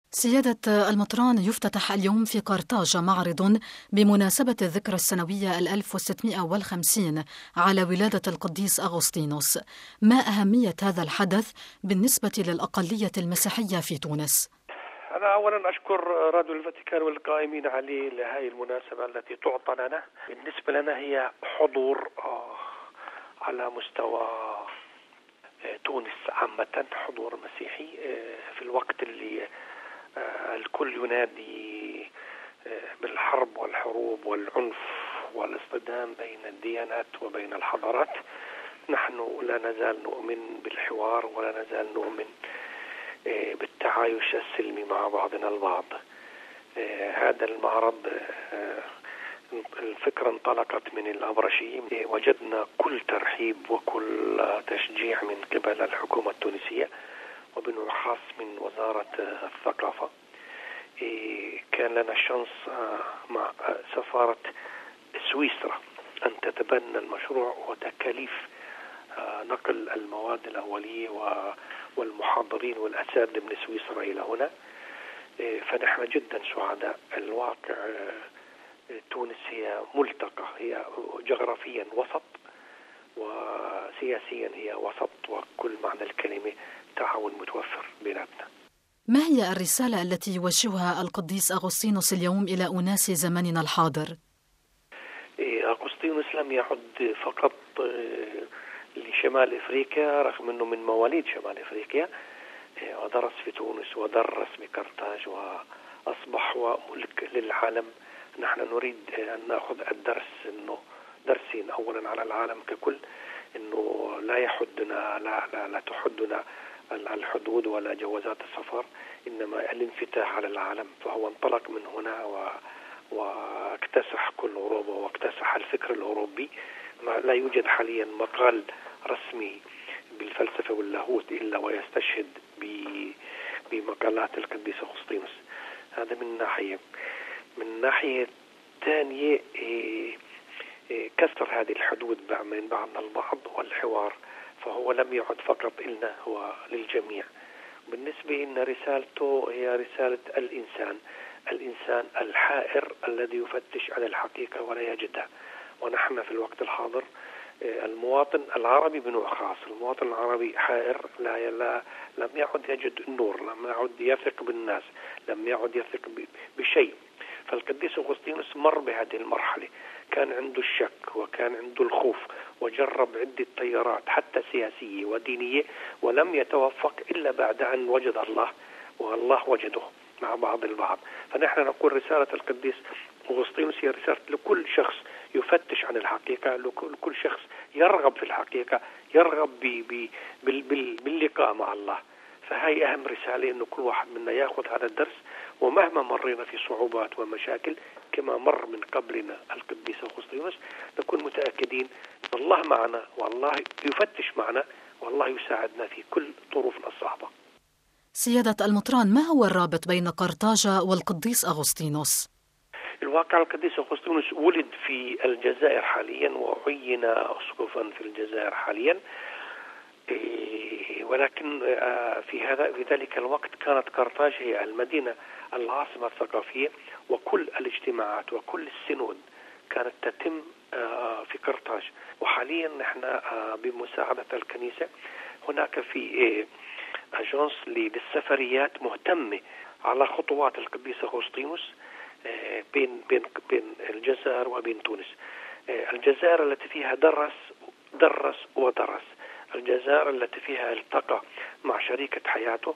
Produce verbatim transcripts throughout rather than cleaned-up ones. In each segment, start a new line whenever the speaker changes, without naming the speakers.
سيادة المطران، يفتتح اليوم في قرطاج معرض بمناسبة الذكرى السنوية الألف وستمائة وخمسين على ولادة القديس أغسطينوس. ما أهمية هذا الحدث بالنسبة للأقلية المسيحية في تونس؟
أنا أولا أشكر راديو الفاتيكان والقائمين عليه لهذه المناسبة التي تعطى لنا. بالنسبة لنا هي حضور على مستوى تونس عامة، حضور مسيحي في الوقت اللي الكل ينادي بالحرب والحروب والعنف والاصطدام بين الديانات وبين الحضارات. نحن لا نزال نؤمن بالحوار ولا نزال نؤمن بالتعايش السلمي مع بعضنا البعض. هذا المعرض الفكرة انطلقت من الأبرشية، وجدنا كل ترحيب وكل تشجيع من قبل الحكومة التونسية وبالأخص من وزارة الثقافة. كان لنا شانس مع سفارة سويسرا أن تتبنى المشروع وتكاليف نقل المواد الأولية والمحاضرين والأساتذة من سويسرا إلى هنا. فنحن جدا سعداء. الواقع تونس هي ملتقى، هي جغرافيا وسط وسياسيا هي وسط، وكل معنى الكلمة تعاون متوفر بيناتنا.
ما هي الرسالة التي يوجهها القديس أغسطينوس اليوم إلى أناس زماننا الحاضر؟
أغسطينوس لم يعد فقط لشمال إفريقيا، رغم أنه من مواليد شمال إفريقيا، ودرس في تونس ودرس بقرطاج وأصبح ملك للعالم. نحن نريد أن نأخذ الدرس، أنه درسين أولا على العالم ككل، أنه لا يحدنا لا, لا, لا تحدنا الحدود ولا جوازات السفر، إنما الانفتاح على العالم. فهو انطلق من هنا و... واكتسح كل أوروبا واكتسح الفكر الأوروبي. لا يوجد حاليا مقال رسمي بالفلسفة واللاهوت إلا ويستشهد ب... بمقالات القديس أغسطينوس. هذا من ناحية. من ناحية ثانية كسر هذه الحدود بين بعضنا البعض والحوار، فهو لم يعد فقط إلنا، هو للجميع. بالنسبة إن رسالته هي رسالة الإنسان الإنسان الحائر الذي يفتش عن الحقيقة ولا يجدها. ونحن في الوقت الحاضر المواطن العربي بنوع خاص، المواطن العربي حائر، لا, لا لم يعد يجد النور، لم يعد يثق بالناس، لم يعد يثق بشيء. فالقديس أغسطينوس مر بهذه المرحلة، كان عنده الشك وكان عنده الخوف، وجرب عدة تيارات حتى سياسية ودينية، ولم يتوفق إلا بعد أن وجد الله، والله وجده مع بعض البعض. فنحن نقول رسالة القديس أغسطينوس هي رسالة لكل شخص يفتش عن الحقيقة، لكل شخص يرغب في الحقيقة، يرغب بي بي بال بال باللقاء مع الله. فهي أهم رسالة، إنه كل واحد منا يأخذ هذا الدرس، ومهما مرينا في صعوبات ومشاكل كما مر من قبلنا القديس أغسطينوس، نكون متأكدين أن الله معنا، والله يفتش معنا، والله يساعدنا في كل ظروفنا الصعبة.
سيادة المطران، ما هو الرابط بين قرطاج والقديس أغسطينوس؟
الواقع القديس أغسطينوس ولد في الجزائر حاليا وعين أسقفا في الجزائر حاليا، ولكن في هذا في ذلك الوقت كانت قرطاج هي المدينة العاصمة الثقافية، وكل الاجتماعات وكل السنود كانت تتم في قرطاج. وحاليا نحن بمساعدة الكنيسة هناك في أجانس للسفريات مهتمة على خطوات القديس أغسطينوس بين بين بين الجزائر وبين تونس. الجزائر التي فيها درس درس ودرس، الجزائر التي فيها التقى مع شريكة حياته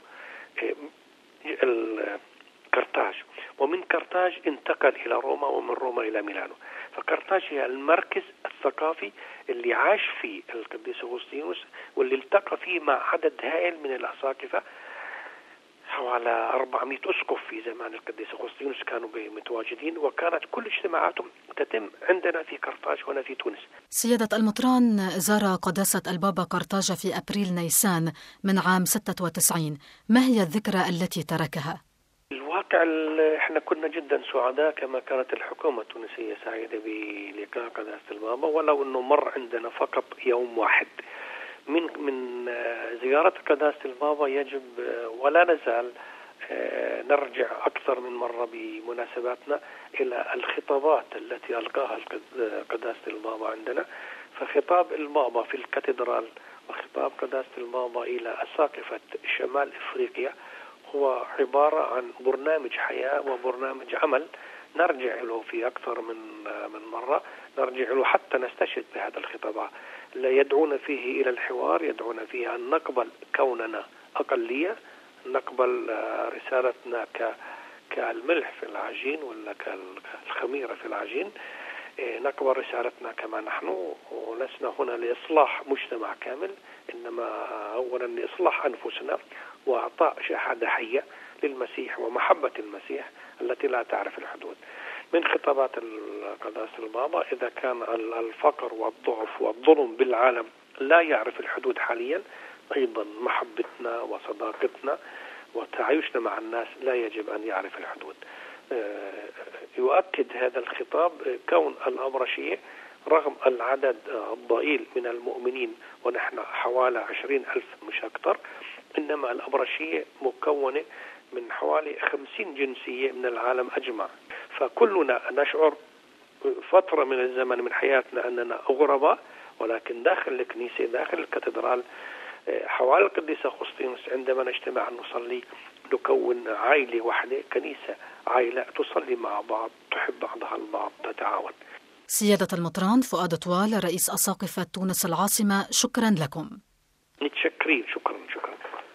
قرطاج، ومن قرطاج انتقل إلى روما، ومن روما إلى ميلانو. فقرطاج هي المركز الثقافي اللي عاش فيه القديس أغسطينوس، واللي التقى فيه مع عدد هائل من الأساقفة، حوالي أربعمائة أسقف في زمان القديس أغسطينوس كانوا متواجدين، وكانت كل اجتماعاتهم تتم عندنا في قرطاج هنا في تونس.
سيادة المطران، زار قداسة البابا قرطاج في أبريل نيسان من عام ستة وتسعين، ما هي الذكرى التي تركها؟
الواقع احنا كنا جدا سعداء، كما كانت الحكومة التونسية سعيدة بلقاء قداسة البابا، ولو انه مر عندنا فقط يوم واحد. من من زيارة قداسة البابا يجب ولا نزال نرجع أكثر من مرة بمناسباتنا إلى الخطابات التي ألقاها قداسة البابا عندنا. فخطاب البابا في الكاتدرال وخطاب قداسة البابا إلى أساقفة شمال إفريقيا هو عبارة عن برنامج حياة وبرنامج عمل نرجع له في أكثر من من مرة، نرجع له حتى نستشهد بهذا الخطاب. لا يدعون فيه إلى الحوار، يدعون فيه أن نقبل كوننا أقلية، نقبل رسالتنا كالملح في العجين ولا كالخميرة في العجين، نقبل رسالتنا كما نحن، ولسنا هنا لإصلاح مجتمع كامل، إنما أولا لإصلاح أنفسنا وإعطاء شهادة حية للمسيح ومحبة المسيح التي لا تعرف الحدود. من خطابات قداسة البابا إذا كان الفقر والضعف والظلم بالعالم لا يعرف الحدود حاليا، أيضا محبتنا وصداقتنا وتعايشنا مع الناس لا يجب أن يعرف الحدود. يؤكد هذا الخطاب كون الأبرشية رغم العدد الضئيل من المؤمنين ونحن حوالي عشرين ألف مش أكثر، إنما الأبرشية مكونة من حوالي خمسين جنسية من العالم أجمع، فكلنا نشعر فترة من الزمن من حياتنا أننا غرباء، ولكن داخل الكنيسة داخل الكاتدرال حوالي القديس أغسطينوس عندما نجتمع نصلي نكون عائلة واحدة، كنيسة عائلة تصلي مع بعض، تحب بعضها البعض، تتعاون.
سيادة المطران فؤاد طوال رئيس أساقفة تونس العاصمة، شكرا لكم.
متشكرين، شكرا.